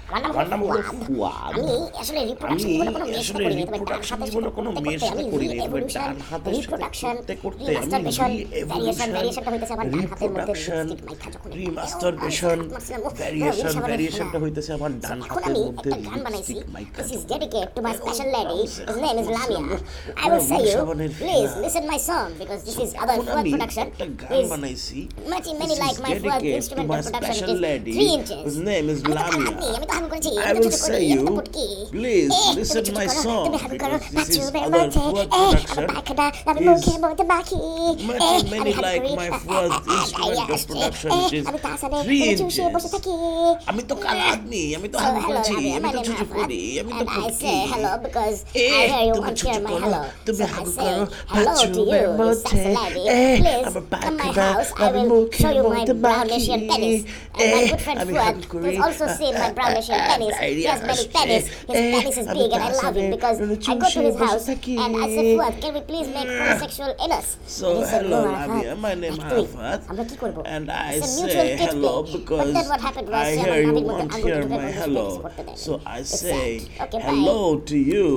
আমার নাম হলো ফুয়াদ। ফুয়াদ। আমি আসলে আমি রিপ্রোডাকশন জীবনে কোনো মেয়ের সাথে আসলে করিনি, তবে রিপ্রোডাকশন ডান হাতের সাথে রিপ্রোডাকশন করতে আমি রিমাস্টারবেশন ভ্যারিয়েশন রি-এভলিউশন, ভ্যারিয়েশনটা হইতেছে আমার ডান হাতের মধ্যে রিপ্রোডাকশন, লিপস্টিক মাইখা যখন রিমাস্টারবেশন, ভ্যারিয়েশন, ভ্যারিয়েশনটা হইতেছে আমার ডান এখন হাতের আমি মধ্যে একটা গান বানাইছি। লিপস্টিক মাইকা This is যখন। dedicated to my special lady. His name is Lamia. I ওরা will say you, মুসাবানের please ফিয়া। listen my song because this is other এখন Fuad আমি production. একটা গান Please, বানাইছি। many This like is my Fuad dedicated to instrumental my production. special It is lady 3 inches. whose name is Lamia. আমি তো হাম করেছি I will say you, please listen my song because this is other Fuad production. Many like my Fuad instrumental production. It is 3 inches. আমি তো কাল আদমি, আমি তো হাম করেছি, আমি তো ছুটু করি, আমি তো And I cookie. say hello because a I hear you তুমি want to ছুটু hear my করো, hello. তুমি So I হাগু say করো, hello to you, বাথরুমের you মধ্যে। sassy lady. আমার Please বাঁকা come my বা house. I আমি will মুখে show you my মধ্যে brown বাকি। Asian penis. And my good friend আমি Fuad হাগু করি, has also seen my brown Asian penis. He has many penis. His penis is আমি big and I love it because I go to চুষে his বসে house থাকি। and I say Fuad, can we please make homosexual anus? So And he said, hello "No, Lamia, my name is তুই, Arafat, আমরা কি করব? and I It's a mutual say tit hello pic. But because then what happened was I say hear আমার you নাভির মধ্যে won't আঙ্গুল hear ঢুকে my কোন hello, practice করতে দেয় নাই। so I It's say sad. Okay, bye. hello to you.